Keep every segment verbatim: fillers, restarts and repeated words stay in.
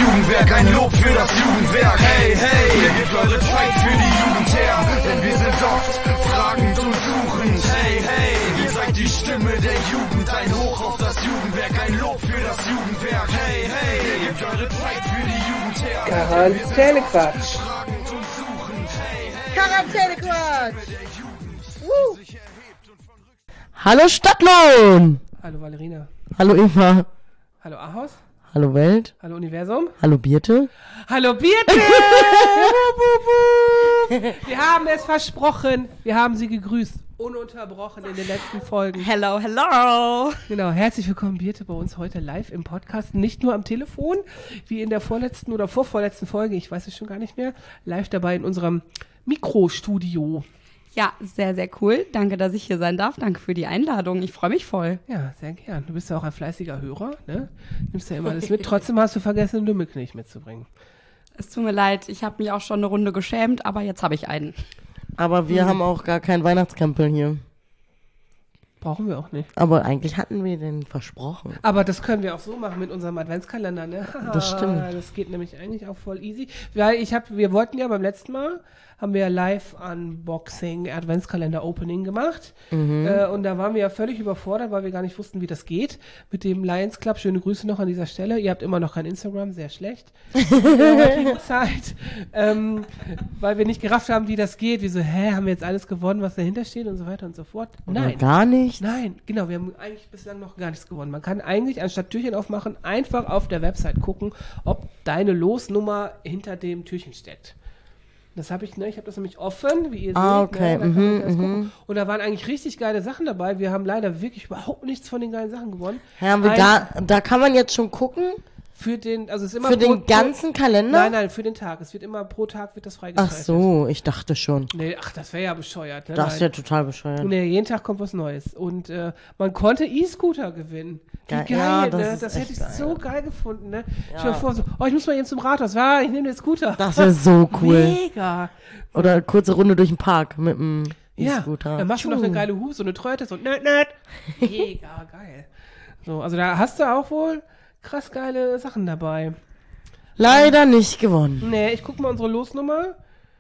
Jugendwerk, ein Lob für das Jugendwerk. Hey, hey, ihr gebt eure Zeit für die Jugend her, denn wir sind oft fragend und suchend. Hey, hey, ihr seid die Stimme der Jugend, ein Hoch auf das Jugendwerk, ein Lob für das Jugendwerk. Hey, hey, ihr gebt eure Zeit für die Jugend her. Quarantänequatsch. Quarantänequatsch. Uh. Hallo Stadtlohn! Hallo Valerina. Hallo Eva. Hallo Ahos. Hallo Welt. Hallo Universum. Hallo Birte. Hallo Birte! Wir haben es versprochen. Wir haben sie gegrüßt. Ununterbrochen in den letzten Folgen. Hello, hello. Genau, herzlich willkommen Birte bei uns heute live im Podcast. Nicht nur am Telefon, wie in der vorletzten oder vorvorletzten Folge, ich weiß es schon gar nicht mehr, live dabei in unserem Mikrostudio. Ja, sehr, sehr cool. Danke, dass ich hier sein darf. Danke für die Einladung. Ich freue mich voll. Ja, sehr gern. Du bist ja auch ein fleißiger Hörer, ne? Nimmst ja immer alles mit. Trotzdem hast du vergessen, einen Dümmelknilch mitzubringen. Es tut mir leid, ich habe mich auch schon eine Runde geschämt, aber jetzt habe ich einen. Aber wir Mhm. haben auch gar keinen Weihnachtskrempel hier. Brauchen wir auch nicht. Aber eigentlich hatten wir den versprochen. Aber das können wir auch so machen mit unserem Adventskalender, ne? Das stimmt. Das geht nämlich eigentlich auch voll easy. Weil ich habe, wir wollten ja beim letzten Mal, haben wir ja Live-Unboxing, Adventskalender-Opening gemacht. Mhm. Äh, und da waren wir ja völlig überfordert, weil wir gar nicht wussten, wie das geht. Mit dem Lions Club, schöne Grüße noch an dieser Stelle. Ihr habt immer noch kein Instagram, sehr schlecht. In der heutigen Zeit. Ähm, weil wir nicht gerafft haben, wie das geht. Wie so, hä, haben wir jetzt alles gewonnen, was dahinter steht und so weiter und so fort. Oder Nein. gar nicht. Nein, genau, wir haben eigentlich bislang noch gar nichts gewonnen. Man kann eigentlich, anstatt Türchen aufmachen, einfach auf der Website gucken, ob deine Losnummer hinter dem Türchen steckt. Das habe ich, ne, ich habe das nämlich offen, wie ihr Ah, seht. okay, Ne, da kann man mhm, das gucken. mhm. Und da waren eigentlich richtig geile Sachen dabei. Wir haben leider wirklich überhaupt nichts von den geilen Sachen gewonnen. Ja, haben wir Ein- gar, da kann man jetzt schon gucken, Für den, also es ist immer für pro, den ganzen Kalender? Nein, nein, für den Tag. Es wird immer pro Tag wird das Ach freigeschaltet. so, ich dachte schon. Nee, ach, das wäre ja bescheuert. Ne? Das ist Nein. ja total bescheuert. Nee, jeden Tag kommt was Neues. Und äh, man konnte E-Scooter gewinnen. Wie Geil. geil, Ja, das ne? ist Das echt hätte ich geil. so geil gefunden, ne? Ja. Ich mir vor, so, oh, ich muss mal eben zum Rathaus. Ja, ich nehme den Scooter. Das wäre so cool. Mega. Oder kurze Runde durch den Park mit dem Ja, E-Scooter. dann machst du noch eine geile Hube, so eine Tröte, so nöt, nöt. Mega geil. So, also da hast du auch wohl krass geile Sachen dabei. Leider nicht gewonnen. Nee, ich guck mal unsere Losnummer.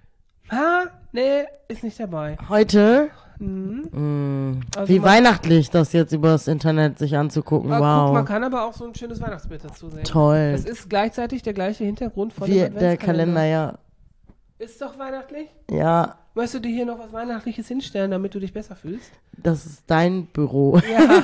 Ha, nee, ist nicht dabei. Heute, Mhm. mh, Also wie man- weihnachtlich, das jetzt übers Internet sich anzugucken. Ah, Wow. Guck, man kann aber auch so ein schönes Weihnachtsbild dazu sehen. Toll. Das ist gleichzeitig der gleiche Hintergrund von Wie dem der Adventskalender. Kalender, ja. Ist doch weihnachtlich? Ja, Möchtest du dir hier noch was Weihnachtliches hinstellen, damit du dich besser fühlst? das ist dein Büro.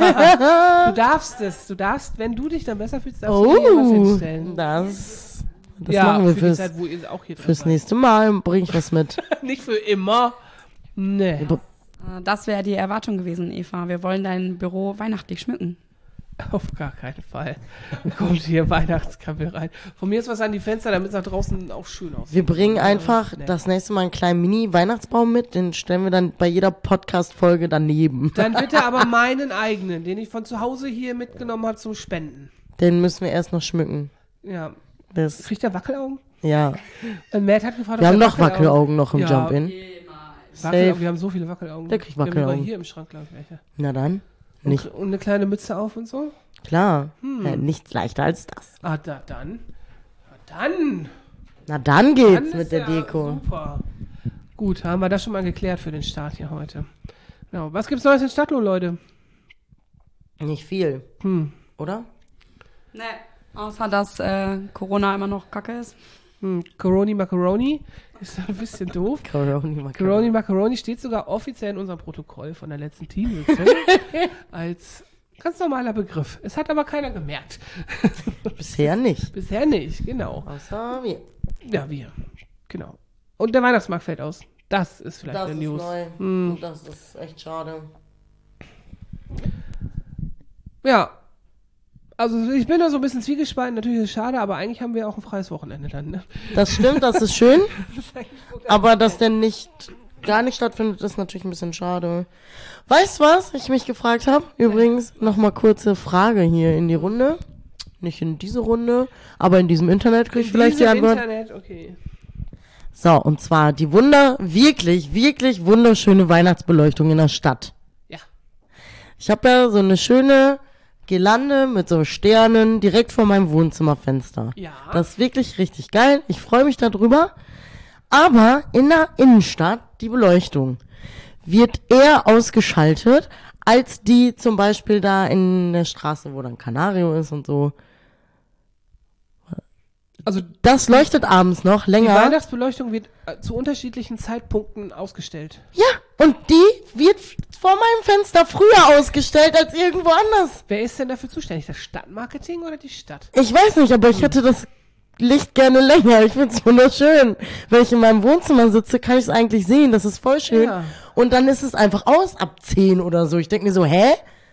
Du darfst es. Du darfst, wenn du dich dann besser fühlst, darfst du dir hier was Oh, hinstellen. das, das ja, machen wir für fürs, die Zeit, wo ihr auch hier drin fürs seid. nächste Mal. Bring ich was mit. Nicht für immer. Nee. Äh, Das wäre die Erwartung gewesen, Eva. Wir wollen dein Büro weihnachtlich schmücken. Auf gar keinen Fall. Da kommt hier Weihnachtskrabbel rein. Von mir ist was an die Fenster, damit es nach draußen auch schön aussieht. Wir bringen einfach Nee. das nächste Mal einen kleinen Mini-Weihnachtsbaum mit. Den stellen wir dann bei jeder Podcast-Folge daneben. Dann bitte aber meinen eigenen, den ich von zu Hause hier mitgenommen habe zum Spenden. Den müssen wir erst noch schmücken. Ja. Das, Kriegt der Wackelaugen? ja. Und Matt hat gefragt, Wir ob haben der noch Wackelaugen noch im Ja. Jump-In. Wackelaugen, Safe. wir haben so viele Wackelaugen. Der kriegt Wir haben Wackelaugen. sogar hier im Schrank, glaube ich, welche. Na dann. Und, Nicht. und eine kleine Mütze auf und so. Klar. Hm. Ja, nichts leichter als das. Ah, da, dann. Na dann. Na dann Dann geht's ist mit der ja Deko. Super. Gut, haben wir das schon mal geklärt für den Start hier heute. Genau. Was gibt's Neues in Stadtlohn, Leute? Nicht viel. Hm. Oder? Nee. Außer, dass äh, Corona immer noch kacke ist. Hm. Coroni Macaroni. Ist ein bisschen doof. Coroni, Coroni Macaroni steht sogar offiziell in unserem Protokoll von der letzten Teamsitzung als ganz normaler Begriff. Es hat aber keiner gemerkt. Bisher nicht. Bisher nicht, genau. Außer wir. Ja, wir. Genau. Und der Weihnachtsmarkt fällt aus. Das ist vielleicht Das eine ist News. neu. Hm. Und das ist echt schade. Ja. Also ich bin da so ein bisschen zwiegespalten. Natürlich ist es schade, aber eigentlich haben wir auch ein freies Wochenende dann. Ne? Das stimmt, das ist schön. Das ist eigentlich so geil. Aber dass der nicht gar nicht stattfindet, ist natürlich ein bisschen schade. Weißt du was, ich mich gefragt habe? Übrigens, nochmal kurze Frage hier in die Runde. Nicht in diese Runde, aber in diesem Internet krieg ich In vielleicht die diesem Antwort. Internet, okay. So, und zwar die wunder, wirklich, wirklich wunderschöne Weihnachtsbeleuchtung in der Stadt. Ja. Ich habe ja so eine schöne Girlande mit so Sternen direkt vor meinem Wohnzimmerfenster. Ja. Das ist wirklich richtig geil. Ich freue mich darüber. Aber in der Innenstadt, die Beleuchtung, wird eher ausgeschaltet, als die zum Beispiel da in der Straße, wo dann Canario ist und so. Also Das leuchtet abends noch die länger. Weihnachtsbeleuchtung wird äh, zu unterschiedlichen Zeitpunkten ausgestellt. Ja, und die wird vor meinem Fenster früher ausgestellt als irgendwo anders. Wer ist denn dafür zuständig? Das Stadtmarketing oder die Stadt? Ich weiß nicht, aber ich hätte das Licht gerne länger. Ich find's wunderschön. Wenn ich in meinem Wohnzimmer sitze, kann ich es eigentlich sehen. Das ist voll schön. Ja. Und dann ist es einfach aus ab zehn oder so. Ich denke mir so, hä?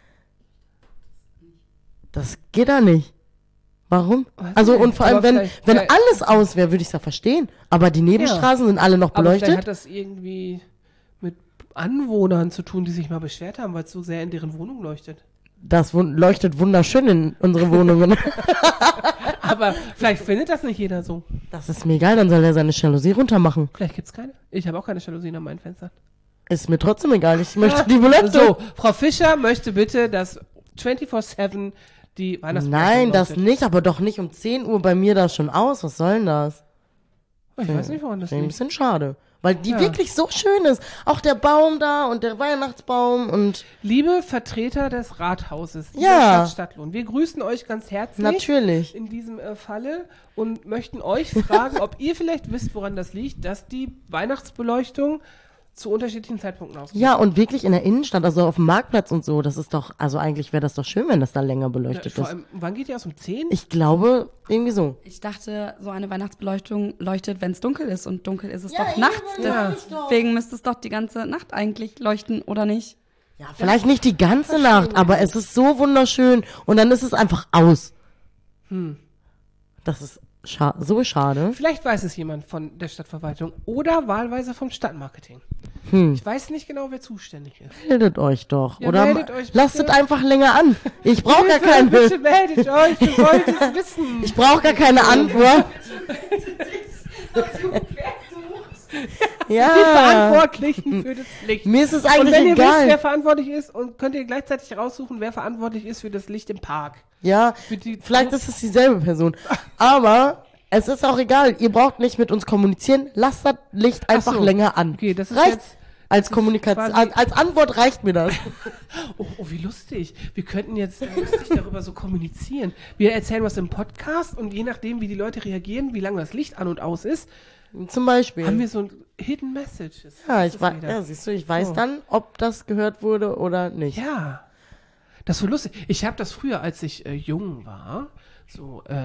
Das geht da nicht. Warum? Weiß Also nicht, und vor aber allem, wenn, vielleicht- wenn vielleicht- alles aus wäre, würde ich es ja verstehen. Aber die Nebenstraßen sind alle noch Aber vielleicht beleuchtet. hat das irgendwie mit Anwohnern zu tun, die sich mal beschwert haben, weil es so sehr in deren Wohnung leuchtet. Das wun- leuchtet wunderschön in unsere Wohnungen. Aber vielleicht findet das nicht jeder so. Das ist mir egal, dann soll er seine Jalousie runtermachen. Vielleicht gibt's keine. Ich habe auch keine Jalousien an meinen Fenstern. Ist mir trotzdem egal, ich möchte die Beleuchtung. So, Frau Fischer möchte bitte, dass vierundzwanzig sieben die Weihnachtsbeleuchtung Nein, das leuchtet. nicht, aber doch nicht um zehn Uhr bei mir da schon aus. Was soll denn das? Ich weiß nicht, woran das Finde ich ein liegt. bisschen schade. Weil die Ja. wirklich so schön ist. Auch der Baum da und der Weihnachtsbaum und Liebe Vertreter des Rathauses, dieser Ja. Stadt Stadtlohn, wir grüßen euch ganz herzlich natürlich. in diesem äh, Falle und möchten euch fragen, ob ihr vielleicht wisst, woran das liegt, dass die Weihnachtsbeleuchtung zu unterschiedlichen Zeitpunkten ausgeht. Ja, und wirklich in der Innenstadt, also auf dem Marktplatz und so, das ist doch, also eigentlich wäre das doch schön, wenn das da länger Ja, beleuchtet vor ist. allem, wann geht die aus? Um zehn? Ich glaube, irgendwie so. Ich dachte, so eine Weihnachtsbeleuchtung leuchtet, wenn es dunkel ist. Und dunkel ist es Ja, doch eben, nachts. ja. Deswegen müsste es doch die ganze Nacht eigentlich leuchten, oder nicht? Ja, vielleicht nicht die ganze Nacht, aber es ist so wunderschön und dann ist es einfach aus. Hm. Das ist scha so schade. Vielleicht weiß es jemand von der Stadtverwaltung oder wahlweise vom Stadtmarketing. Hm. Ich weiß nicht genau, wer zuständig ist. Meldet euch doch. Ja, Oder meldet euch lasst es bitte. einfach länger an. Ich brauche gar Bitte, keine. bitte meldet euch, wir wollen es wissen. Ich brauche gar keine Antwort. Die Ja. Verantwortlichen für das Licht. Mir ist es Und eigentlich wenn ihr wisst, wer egal. verantwortlich ist, und könnt ihr gleichzeitig raussuchen, wer verantwortlich ist für das Licht im Park. Ja, Für die- vielleicht ist es dieselbe Person. Aber es ist auch egal. Ihr braucht nicht mit uns kommunizieren. Lasst das Licht einfach so. länger an. Okay, das ist Reicht. jetzt- Als Kommunikation, quasi- als, als Antwort reicht mir das. Oh, oh, wie lustig. Wir könnten jetzt lustig darüber so kommunizieren. Wir erzählen was im Podcast und je nachdem, wie die Leute reagieren, wie lange das Licht an und aus ist, Zum Beispiel. haben wir so ein Hidden Messages. ja, Das ich ist weiß, wieder. ja, siehst du, ich weiß So. dann, ob das gehört wurde oder nicht. Ja, das ist so lustig. Ich habe das früher, als ich äh, jung war, so äh,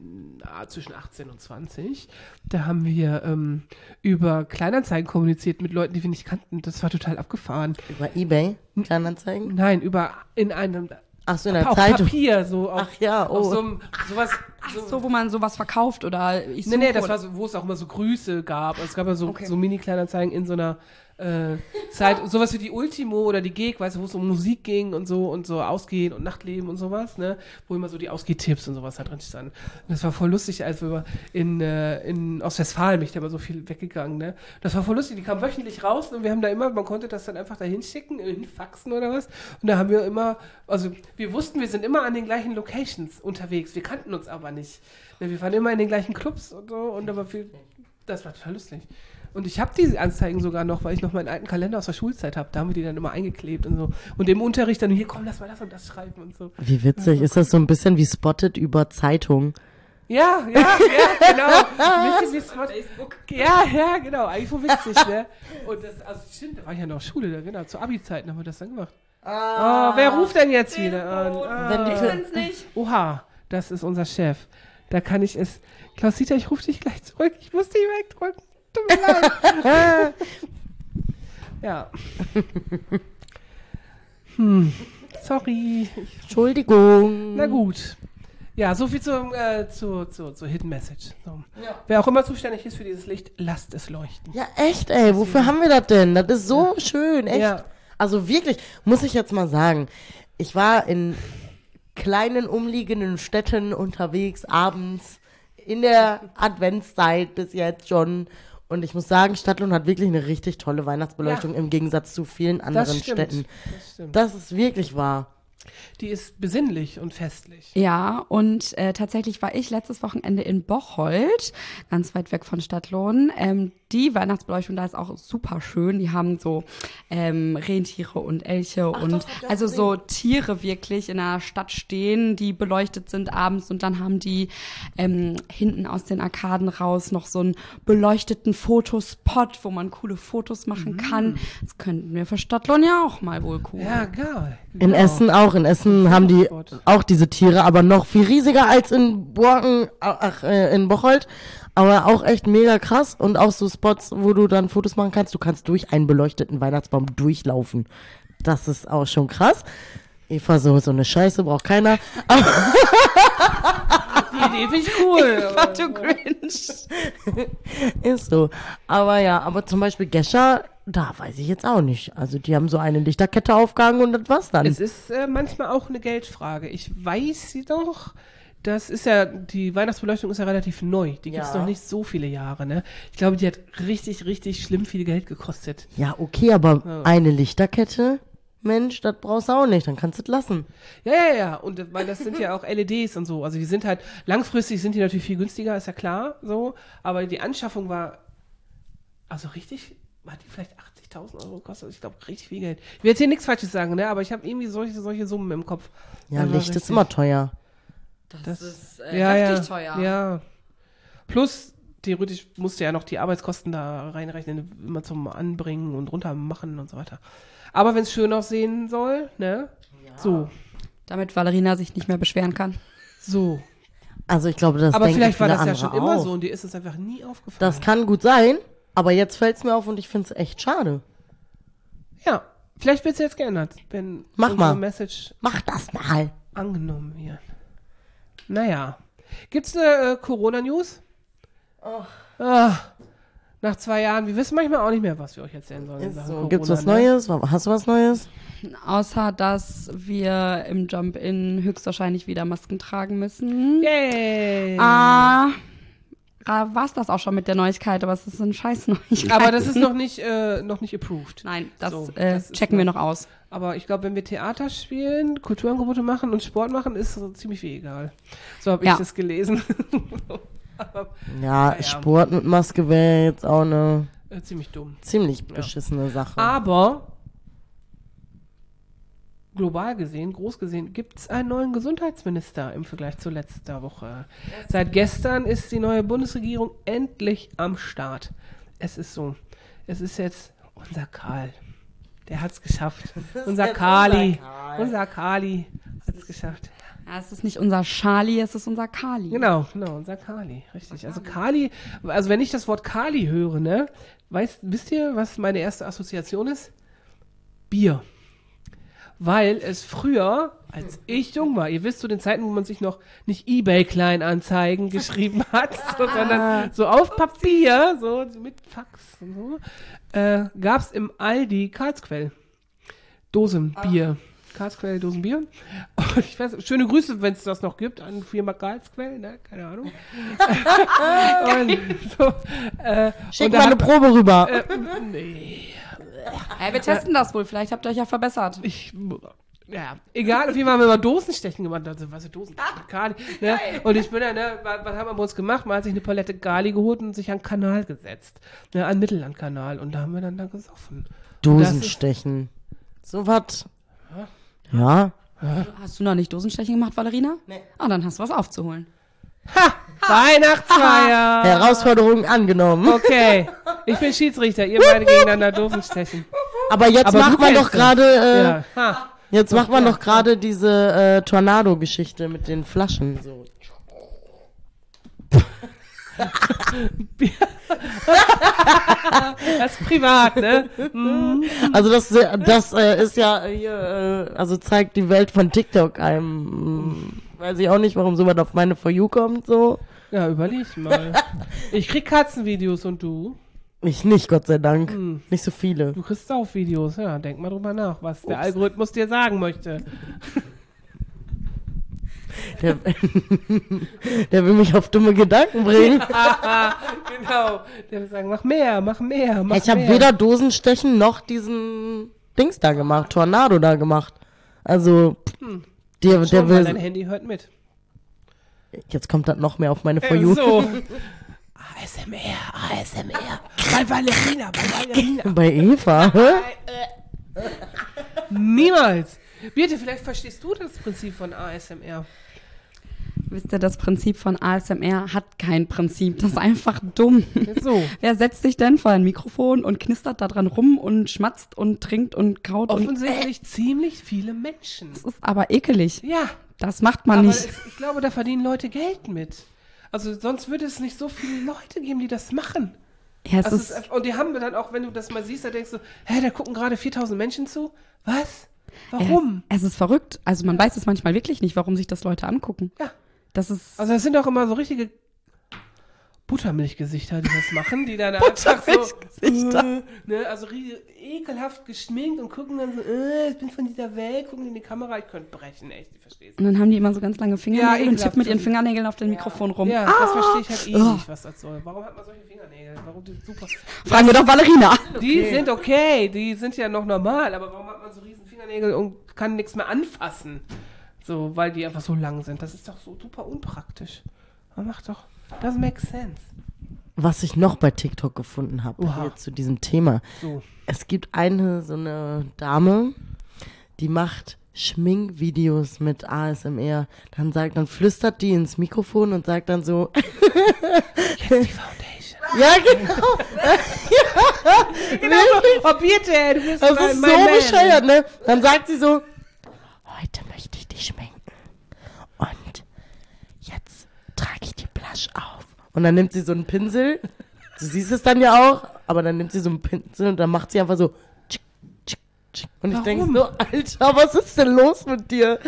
na, zwischen achtzehn und zwanzig, da haben wir ähm, über Kleinanzeigen kommuniziert mit Leuten, die wir nicht kannten. Das war total abgefahren. Über eBay, Kleinanzeigen. Nein, über in einem Ach so, in der auf Zeitung. Papier, so auf, Ach ja, auf oh. so einem, sowas. So, So, wo man sowas verkauft oder ich nee, suche. nee, das oder- war so, wo es auch immer so Grüße gab. Also es gab ja so, Okay. so Mini-Kleinanzeigen in so einer äh, Zeit, sowas wie die Ultimo oder die Gig, weißt du, wo es um Musik ging und so und so Ausgehen und Nachtleben und sowas, ne, wo immer so die Ausgehtipps und sowas da drin standen. Und das war voll lustig, als wir in, äh, in Ostwestfalen, bin ich da immer so viel weggegangen, ne. Das war voll lustig, die kamen wöchentlich raus und wir haben da immer, man konnte das dann einfach da hinschicken, äh, hinfaxen oder was. Und da haben wir immer, also wir wussten, wir sind immer an den gleichen Locations unterwegs, wir kannten uns aber nicht. Ne, wir waren immer in den gleichen Clubs und so und da war viel, das war total lustig. Und ich habe diese Anzeigen sogar noch, weil ich noch meinen alten Kalender aus der Schulzeit habe. Da haben wir die dann immer eingeklebt und so. Und im Unterricht dann, hier, komm, lass mal das und das schreiben und so. Wie witzig. Ist das so ein bisschen wie Spotted über Zeitung? Ja, ja, ja, genau. Witzig, wie Spot- Ja, ja, genau. Eigentlich so witzig, ne? Und das, also stimmt, da war ich ja noch Schule, da, genau. Zu Abi-Zeiten haben wir das dann gemacht. Ah, oh, wer ruft denn jetzt wieder an? Ah. Wenn die Ich bin's nicht. Oha, das ist unser Chef. Da kann ich es. Klaus-Dieter, ich rufe dich gleich zurück. Ich muss dich wegdrücken. Tut mir leid. Ja. Hm. Sorry. Ich, Entschuldigung. na gut. Ja, so viel zum, äh, zu, zu, zu Hidden Message. So. Wer auch immer zuständig ist für dieses Licht, lasst es leuchten. Ja, echt, ey. Wofür haben wir das denn? Das ist so schön, echt. Ja. Also wirklich, muss ich jetzt mal sagen, ich war in kleinen umliegenden Städten unterwegs, abends, in der Adventszeit bis jetzt schon. Und ich muss sagen, Stadtlohn hat wirklich eine richtig tolle Weihnachtsbeleuchtung Ja. im Gegensatz zu vielen anderen Das stimmt. Städten. Das stimmt. Das ist wirklich wahr. Die ist besinnlich und festlich. Ja, und äh, tatsächlich war ich letztes Wochenende in Bocholt, ganz weit weg von Stadtlohn. Ähm, die Weihnachtsbeleuchtung da ist auch super schön. Die haben so ähm, Rentiere und Elche Ach und doch, hab ich auch also gesehen. so Tiere wirklich in der Stadt stehen, die beleuchtet sind abends. Und dann haben die ähm, hinten aus den Arkaden raus noch so einen beleuchteten Fotospot, wo man coole Fotos machen kann. Das könnten wir für Stadtlohn ja auch mal wohl cool. Ja, geil. In Genau. Essen auch. In Essen haben die auch diese Tiere, aber noch viel riesiger als in Borken, ach, äh, in Bocholt. Aber auch echt mega krass. Und auch so Spots, wo du dann Fotos machen kannst. Du kannst durch einen beleuchteten Weihnachtsbaum durchlaufen. Das ist auch schon krass. Eva, so, so eine Scheiße braucht keiner. Die Idee finde ich cool. Eva, du Grinch. Ist so. Aber ja, aber zum Beispiel Gescher, da weiß ich jetzt auch nicht. Also die haben so eine Lichterkette aufgehangen und das war's dann. Es ist äh, manchmal auch eine Geldfrage. Ich weiß jedoch, das ist ja, die Weihnachtsbeleuchtung ist ja relativ neu. Die gibt's Ja. noch nicht so viele Jahre, ne? Ich glaube, die hat richtig, richtig schlimm viel Geld gekostet. Ja, okay, aber Ja. eine Lichterkette, Mensch, das brauchst du auch nicht, dann kannst du es lassen. Ja, ja, ja. Und äh, weil das sind ja auch L E Ds und so. Also die sind halt, langfristig sind die natürlich viel günstiger, ist ja klar, so. Aber die Anschaffung war, also richtig, hat die vielleicht achtzigtausend Euro gekostet? Ich glaube, richtig viel Geld. Ich will jetzt hier nichts Falsches sagen, ne? Aber ich habe irgendwie solche, solche Summen im Kopf. Ja, Das war Licht ist richtig- immer teuer. Das, Das ist ja, äh, ja, heftig teuer. Ja. Plus, theoretisch musst du ja noch die Arbeitskosten da reinrechnen, immer zum Anbringen und runter machen und so weiter. Aber wenn es schön aussehen soll, ne? So, Damit Valerina sich nicht mehr beschweren kann. so. Also ich glaube, das Aber denken vielleicht war viele das ja andere schon immer auch. so und dir ist es einfach nie aufgefallen. Das kann gut sein, aber jetzt fällt es mir auf und ich finde es echt schade. Ja, vielleicht wird es jetzt geändert, wenn Mach unsere mal. Message Mach das mal. angenommen wird. Naja. Gibt's eine äh, Corona-News? Ah, nach zwei Jahren, wir wissen manchmal auch nicht mehr, was wir euch erzählen sollen. in Ist Sachen so. Corona, Gibt's was ne? Neues? Hast du was Neues? Außer, dass wir im Jump-In höchstwahrscheinlich wieder Masken tragen müssen. Yay! Ah, war es das auch schon mit der Neuigkeit, aber es ist eine scheiß Neuigkeit. Aber das ist noch nicht, äh, noch nicht approved. Nein, das, So, äh, das ist checken wir noch- noch aus. Aber ich glaube, wenn wir Theater spielen, Kulturangebote machen und Sport machen, ist so ziemlich viel egal. So habe ich Ja. das gelesen. Aber, Ja, Naja. Sport mit Maske wäre jetzt auch eine äh, ziemlich dumm. ziemlich beschissene Sache. Aber global gesehen, groß gesehen, gibt es einen neuen Gesundheitsminister im Vergleich zu letzter Woche. Seit gestern ist die neue Bundesregierung endlich am Start. Es ist so, es ist jetzt unser Karl. Der hat es geschafft. Unser jetzt Kali. unser Karl. Unser Kali hat es geschafft. Ja, es ist nicht unser Charlie, es ist unser Kali. Genau, genau, unser Kali, richtig. Also Kali, also wenn ich das Wort Kali höre, ne, weißt, wisst ihr, was meine erste Assoziation ist? Bier. Weil es früher, als ich jung war, ihr wisst zu den Zeiten, wo man sich noch nicht eBay-Kleinanzeigen geschrieben hat, so, sondern so auf Papier, so mit Fax und so, äh, gab es im Aldi Karlsquell. Dosenbier. Karlsquell, Dosenbier. Und ich weiß, schöne Grüße, wenn es das noch gibt, an Firma Karlsquell, ne? Keine Ahnung. und so, äh, Schick und da mal eine hat- Probe rüber. äh, nee. Ja, wir testen das wohl, vielleicht habt ihr euch ja verbessert. Ich, ja, egal, auf jeden Fall haben wir mal Dosenstechen gemacht. Also, was ist Dosenstechen? Kali, ne? Und ich bin ja, ne, was, was haben wir bei uns gemacht? Man hat sich eine Palette Gali geholt und sich an den Kanal gesetzt. Ne, an den Mittellandkanal. Und da haben wir dann da gesoffen. Dosenstechen. So was. Ja. Hast du noch nicht Dosenstechen gemacht, Valerina? Nee. Ah, dann hast du was aufzuholen. Ha! Weihnachtsfeier! Herausforderung angenommen. Okay, ich bin Schiedsrichter, ihr beide gegeneinander Dosenstechen. Aber jetzt Aber macht du man kennst doch das. gerade äh, Ja. Ha. jetzt macht man ja, doch gerade diese äh, Tornado-Geschichte mit den Flaschen. So. Das ist privat, ne? Hm. Also das, das äh, ist ja hier, äh, also zeigt die Welt von TikTok einem. Mh, weiß ich auch nicht, warum sowas auf meine For You kommt, so. Ja, überleg mal. Ich krieg Katzenvideos und du? Ich nicht, Gott sei Dank. Hm. Nicht so viele. Du kriegst auch Videos, ja. Denk mal drüber nach, was der Algorithmus dir sagen möchte. Der, der will mich auf dumme Gedanken bringen. Genau. Der will sagen, mach mehr, mach mehr, mach Ich habe mehr. weder Dosenstechen noch diesen Dings da gemacht, Tornado da gemacht. Also, Hm. der, Schon, der weil dein will, Handy hört mit. jetzt kommt das noch mehr auf meine For Äh, You. so. A S M R, A S M R. Bei Valerina, bei Valerina. Bei Eva, hä? Niemals. Birte, vielleicht verstehst du das Prinzip von A S M R. Wisst ihr, das Prinzip von A S M R hat kein Prinzip. Das ist einfach dumm. So. Wer setzt sich denn vor ein Mikrofon und knistert da dran rum und schmatzt und trinkt und kaut und... Offensichtlich ziemlich viele Menschen. Das ist aber ekelig. Ja, Das macht man aber nicht. es, ich glaube, da verdienen Leute Geld mit. Also sonst würde es nicht so viele Leute geben, die das machen. Ja, es Also ist, es ist, und die haben dann auch, wenn du das mal siehst, da denkst du, hä, da gucken gerade viertausend Menschen zu? Was? Warum? Es, es ist verrückt. Also man weiß es manchmal wirklich nicht, warum sich das Leute angucken. Ja. Das ist... Also das sind auch immer so richtige Buttermilchgesichter, die das machen, die dann einfach so, Buttermilchgesichter. äh, ne, also rie- ekelhaft geschminkt und gucken dann so, äh, ich bin von dieser Welt, gucken in die Kamera, ich könnte brechen, echt, ich verstehe es. Und dann haben die immer so ganz lange Fingernägel Ja, und ekelhaft. tippen mit ihren Fingernägeln auf dem Mikrofon rum. Ja, ah! das verstehe ich halt eh Oh. nicht, was das soll. Warum hat man solche Fingernägel? Warum die super? Fragen wir doch Valerina. Die sind okay, die sind ja noch normal, aber warum hat man so riesen Fingernägel und kann nichts mehr anfassen? So, weil die einfach so lang sind. Das ist doch so super unpraktisch. Man macht doch, das makes sense. Was ich noch bei TikTok gefunden habe, Oha. hier zu diesem Thema. So. Es gibt eine, so eine Dame, die macht Schminkvideos mit A S M R. Dann sagt, dann flüstert die ins Mikrofon und sagt dann so, Jetzt die Foundation. ja genau, Genau so. Oh, bitte, du bist das mein, ist so mein Man. bescheuert, ne? Dann sagt sie so, heute möchte ich dich schminken und jetzt trage ich die Blush auf. Und dann nimmt sie so einen Pinsel, du siehst es dann ja auch, aber dann nimmt sie so einen Pinsel und dann macht sie einfach so tschick, tschick, tschick. Und ich denke Warum? so, Alter, was ist denn los mit dir?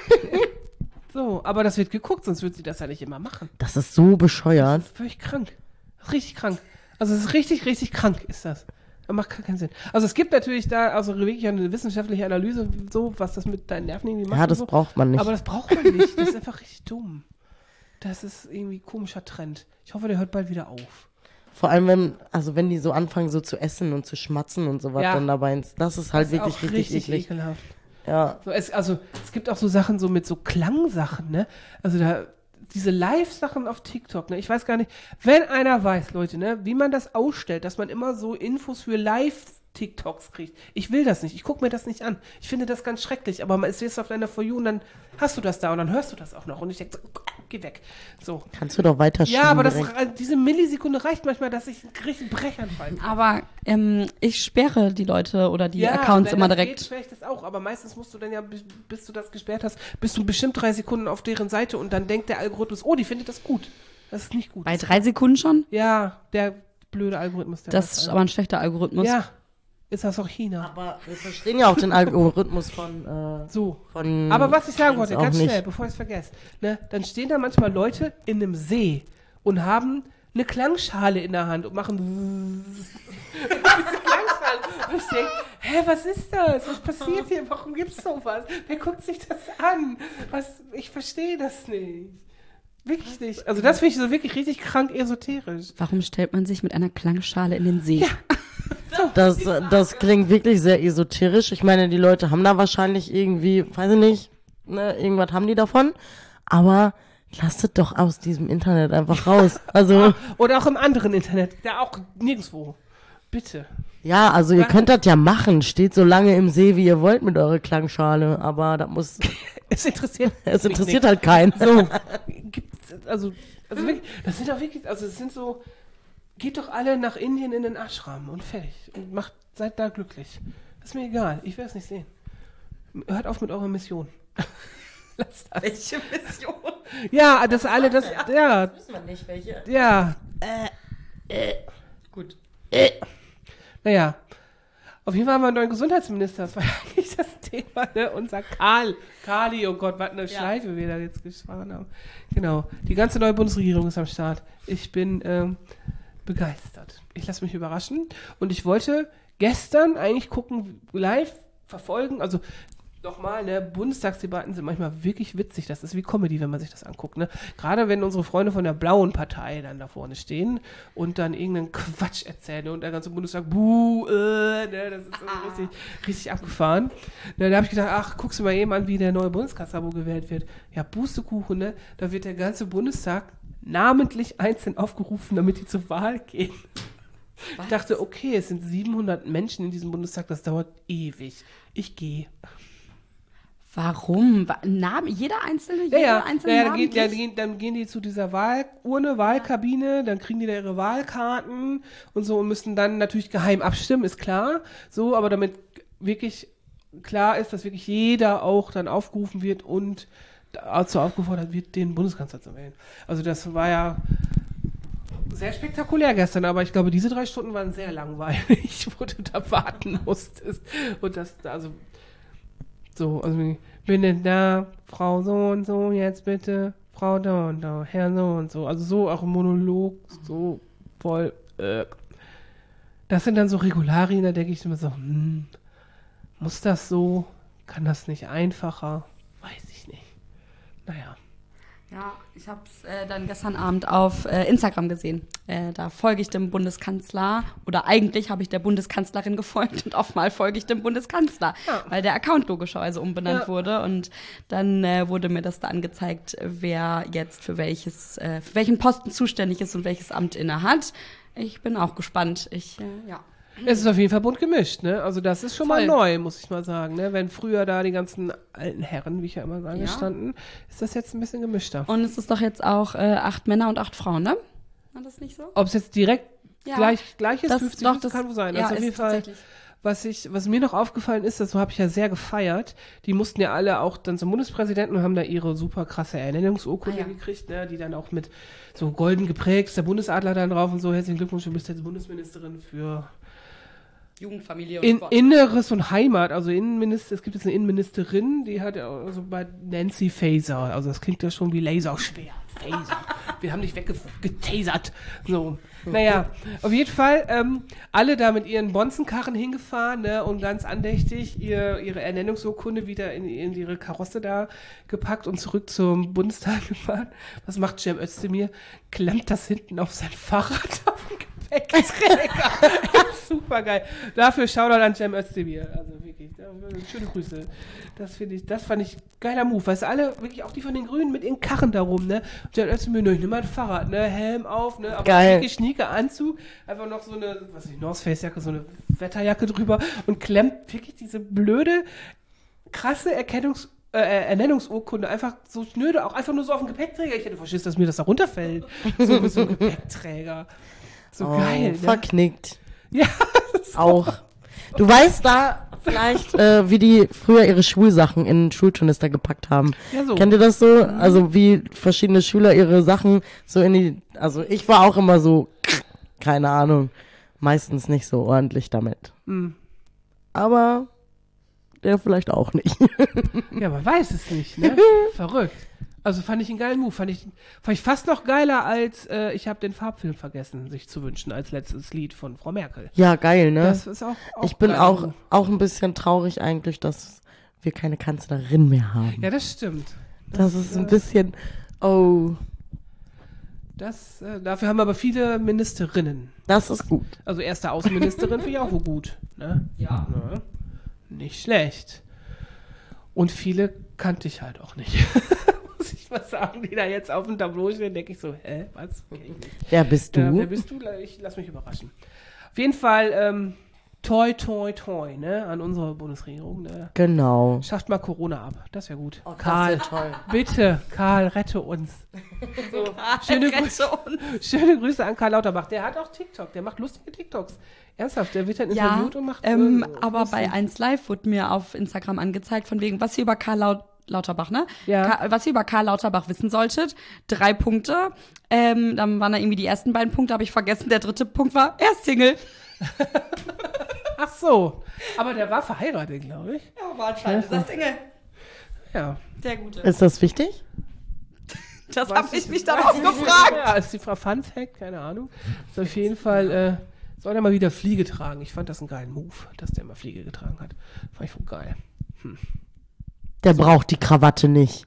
So, aber das wird geguckt, sonst würde sie das ja nicht immer machen. Das ist so bescheuert. Das ist völlig krank. Das ist richtig krank. Also es ist richtig, richtig krank ist das. Das macht gar keinen Sinn. Also es gibt natürlich da also wirklich eine wissenschaftliche Analyse, so was das mit deinen Nerven irgendwie macht. Ja, und das so. braucht man nicht. Aber das braucht man nicht. Das ist einfach richtig dumm. Das ist irgendwie ein komischer Trend. Ich hoffe, der hört bald wieder auf. Vor allem, wenn, also wenn die so anfangen, so zu essen und zu schmatzen und so was Ja. dann dabei ist, das ist halt Das ist wirklich auch richtig, richtig eklig. ekelhaft. Ja. So, es, also es gibt auch so Sachen so mit so Klangsachen, ne? Also da diese Live-Sachen auf TikTok, ne? Ich weiß gar nicht, wenn einer weiß, Leute, ne, wie man das ausstellt, dass man immer so Infos für Live-TikToks kriegt. Ich will das nicht, ich gucke mir das nicht an. Ich finde das ganz schrecklich, aber es ist auf deiner For You und dann hast du das da und dann hörst du das auch noch und ich denke, so, geh weg. So. Kannst du doch weiterschieben. Ja, aber das, direkt. diese Millisekunde reicht manchmal, dass ich einen richtigen Brechanfall kriege. Aber ähm, ich sperre die Leute oder die Ja, Accounts wenn immer das direkt. Geht, sperre ich das auch, aber meistens musst du dann ja, bis, bis du das gesperrt hast, bist du bestimmt drei Sekunden auf deren Seite und dann denkt der Algorithmus, oh, die findet das gut. Das ist nicht gut. Bei drei Sekunden schon? Ja, der blöde Algorithmus. Der Das ist aber ein schlechter Algorithmus. Ja, ist das auch China. Aber wir verstehen ja auch den Algorithmus von, äh, So. von Aber was ich sagen Dings wollte, auch ganz nicht. schnell, bevor ich es vergesse, ne, dann stehen da manchmal Leute in einem See und haben eine Klangschale in der Hand und machen diese Klangschale. Und ich denke, hä, was ist das? Was passiert hier? Warum gibt's sowas? Wer guckt sich das an? Was? Ich verstehe das nicht. Wirklich nicht. Also das finde ich so wirklich richtig krank esoterisch. Warum stellt man sich mit einer Klangschale in den See? Ja. Das, das klingt wirklich sehr esoterisch. Ich meine, die Leute haben da wahrscheinlich irgendwie, weiß ich nicht, ne, irgendwas haben die davon. Aber lasst es doch aus diesem Internet einfach raus. Also, Oder auch im anderen Internet. Da auch nirgendwo. Bitte. ja, also ihr könnt das ja machen. Steht so lange im See, wie ihr wollt mit eurer Klangschale. Aber das muss, Es interessiert es mich interessiert nicht. halt keinen. So, gibt's, also, also wirklich, das sind auch wirklich, also es sind so, geht doch alle nach Indien in den Ashram und fertig. Und macht, seid da glücklich. Das ist mir egal, ich will es nicht sehen. Hört auf mit eurer Mission. Lasst das. Welche Mission? Ja, das alle, das, ja, Wissen wir nicht, welche. ja, Gut. naja. Auf jeden Fall haben wir einen neuen Gesundheitsminister. Das war ja eigentlich das Thema, ne? Unser Karl. Kali, oh Gott, was eine Schleife wir da jetzt gefahren haben. Genau. Die ganze neue Bundesregierung ist am Start. Ich bin ähm, begeistert. Ich lasse mich überraschen. Und ich wollte gestern eigentlich gucken, live verfolgen. Also Nochmal, ne, Bundestagsdebatten sind manchmal wirklich witzig. Das ist wie Comedy, wenn man sich das anguckt, ne. Gerade wenn unsere Freunde von der blauen Partei dann da vorne stehen und dann irgendeinen Quatsch erzählen und der ganze Bundestag, buh, äh, ne, das ist also richtig, richtig abgefahren. Ne, da habe ich gedacht, ach, guckst du mal eben an, wie der neue Bundeskanzler wo gewählt wird. Ja, Pustekuchen, ne, da wird der ganze Bundestag namentlich einzeln aufgerufen, damit die zur Wahl gehen. Was? Ich dachte, okay, es sind siebenhundert Menschen in diesem Bundestag, das dauert ewig. Ich gehe. Warum? Namen, jeder einzelne, jeder ja, ja. einzelne ja, Namen? Dann, dann, gehen, dann gehen die zu dieser Wahlurne, Wahlkabine, dann kriegen die da ihre Wahlkarten und so und müssen dann natürlich geheim abstimmen, ist klar. So, aber damit wirklich klar ist, dass wirklich jeder auch dann aufgerufen wird und dazu aufgefordert wird, den Bundeskanzler zu wählen. Also das war ja sehr spektakulär gestern, aber ich glaube, diese drei Stunden waren sehr langweilig, wo du da warten musstest. Und das, also so, also bin denn da, Frau so und so, jetzt bitte, Frau da und da, Herr so und so. Also so auch ein Monolog, so voll, äh. Das sind dann so Regularien, da denke ich immer so, hm, muss das so? Kann das nicht einfacher? Weiß ich nicht. Naja. Ja, ich habe es äh, dann gestern Abend auf äh, Instagram gesehen. Äh, da folge ich dem Bundeskanzler oder eigentlich habe ich der Bundeskanzlerin gefolgt und oftmal folge ich dem Bundeskanzler, ja. weil der Account logischerweise umbenannt ja. wurde und dann äh, wurde mir das da angezeigt, wer jetzt für welches, äh, für welchen Posten zuständig ist und welches Amt inne hat. Ich bin auch gespannt. Ich, äh, ja. Es ist auf jeden Fall bunt gemischt, ne? Also das ist schon Voll. mal neu, muss ich mal sagen, ne? Wenn früher da die ganzen alten Herren, wie ich ja immer sage, Ja. standen, ist das jetzt ein bisschen gemischter. Und es ist doch jetzt auch äh, acht Männer und acht Frauen, ne? War das nicht so? Ob es jetzt direkt Ja. gleich, gleich ist, Das- fünfzig, doch, fünfzig das- kann wohl sein. ja, also auf ist jeden Fall, tatsächlich. was ich, was mir noch aufgefallen ist, das habe ich ja sehr gefeiert, die mussten ja alle auch dann zum Bundespräsidenten und haben da ihre super krasse Ernennungsurkunde Ah, ja. gekriegt, ne? Die dann auch mit so golden geprägt, ist der Bundesadler dann drauf und so, herzlichen Glückwunsch, du bist jetzt Bundesministerin für Jugendfamilie In, Sport. Inneres und Heimat, also Innenminister, es gibt jetzt eine Innenministerin, die hat ja also bei Nancy Faeser, also das klingt ja schon wie Laserschwert. Faeser. Wir haben dich weggetasert. So. Naja, auf jeden Fall, ähm, alle da mit ihren Bonzenkarren hingefahren, ne, und ganz andächtig ihr, ihre Ernennungsurkunde wieder in, in ihre Karosse da gepackt und zurück zum Bundestag gefahren. Was macht Cem Özdemir? Klemmt das hinten auf sein Fahrrad auf den Gepäckträger. Super geil. Dafür Shoutout an Cem Özdemir. Also wirklich, da, schöne Grüße. Das finde ich, das fand ich geiler Move. Weißt du, alle, wirklich auch die von den Grünen mit ihren Karren da rum, ne? Cem Özdemir, ne, ich nimm mal ein Fahrrad, ne? Helm auf, ne? Aber Geil. wirklich schnieke Anzug, einfach noch so eine, was weiß ich, North Face Jacke, so eine Wetterjacke drüber und klemmt wirklich diese blöde, krasse Erkennungs äh, Ernennungsurkunde einfach so schnöde, auch einfach nur so auf dem Gepäckträger. Ich hätte verschissen, dass mir das da runterfällt. So mit so einem Gepäckträger. So Oh, geil, ne? verknickt. Ja, Auch. Du weißt da vielleicht, äh, wie die früher ihre Schulsachen in den Schulturnister gepackt haben. Ja, so. Kennt ihr das so? Also wie verschiedene Schüler ihre Sachen so in die, also ich war auch immer so, keine Ahnung, meistens nicht so ordentlich damit. Mhm. Aber der vielleicht auch nicht. Ja, man weiß es nicht, ne? Verrückt. Also fand ich einen geilen Move. Fand ich, fand ich fast noch geiler als äh, Ich habe den Farbfilm vergessen, sich zu wünschen, als letztes Lied von Frau Merkel. Ja, geil, ne? Das ist auch, auch ich bin geil. auch, auch ein bisschen traurig eigentlich, dass wir keine Kanzlerin mehr haben. Ja, das stimmt. das ist ein äh, bisschen, oh, Das, äh, dafür haben wir aber viele Ministerinnen. das ist gut. Also erste Außenministerin finde ich auch wohl gut. Ne? Ja. Ja. Nicht schlecht. Und viele kannte ich halt auch nicht. Muss ich mal sagen, die da jetzt auf dem Tableau stehen, denke ich so, hä, was? Kenn ich nicht. Wer bist du? Ja, wer bist du? Ich lass mich überraschen. Auf jeden Fall, ähm, toi, toi, toi, ne, an unsere Bundesregierung. Ne? Genau. Schafft mal Corona ab. Das wäre gut. Oh, das Karl, wär toll. bitte, Karl, rette uns. So, schöne, Grüße, schöne Grüße an Karl Lauterbach. Der hat auch TikTok. Der macht lustige TikToks. Ernsthaft, der wird dann Ja, interviewt und macht ähm, äh, aber lustig. bei eins Live wurde mir auf Instagram angezeigt, von wegen, was ihr über Karl Laut Lauterbach, ne? Ja. Ka was ihr über Karl Lauterbach wissen solltet. Drei Punkte. Ähm, dann waren da irgendwie die ersten beiden Punkte, habe ich vergessen. Der dritte Punkt war, er ist Single. Ach so. Aber der war verheiratet, glaube ich. Ja, war anscheinend ist er Single. Ja. Der Gute. Ist das wichtig? Das Weiß habe ich ich mich nicht. dann auch gefragt. Ja, ist die Frau Fun Fact, keine Ahnung. Ist auf jeden Fall, äh, soll er mal wieder Fliege tragen. Ich fand das einen geilen Move, dass der mal Fliege getragen hat. Fand ich voll geil. Hm. Der braucht die Krawatte nicht.